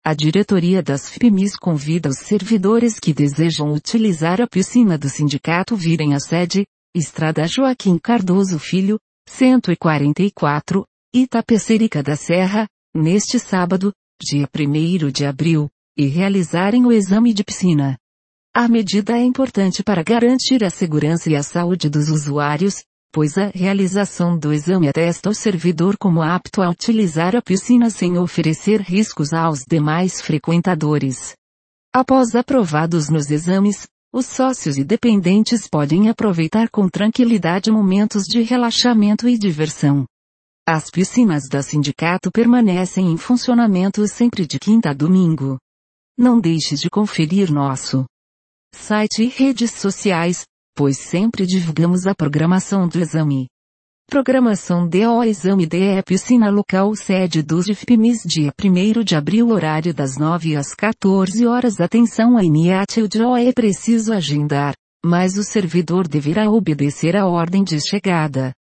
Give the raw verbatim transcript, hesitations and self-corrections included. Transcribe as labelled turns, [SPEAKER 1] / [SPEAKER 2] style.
[SPEAKER 1] A diretoria das F P M Is convida os servidores que desejam utilizar a piscina do sindicato virem à sede, Estrada Joaquim Cardoso Filho, cento e quarenta e quatro, Itapecerica da Serra, neste sábado, dia primeiro de abril, e realizarem o exame de piscina. A medida é importante para garantir a segurança e a saúde dos usuários, pois a realização do exame atesta o servidor como apto a utilizar a piscina sem oferecer riscos aos demais frequentadores. Após aprovados nos exames, os sócios e dependentes podem aproveitar com tranquilidade momentos de relaxamento e diversão. As piscinas da sindicato permanecem em funcionamento sempre de quinta a domingo. Não deixe de conferir nosso site e redes sociais, pois sempre divulgamos a programação do exame. Programação D O Exame D E Piscina Local Sede dos F P M Is dia primeiro de abril horário das nove às quatorze horas. Atenção a N I A T D O é preciso agendar, mas o servidor deverá obedecer a ordem de chegada.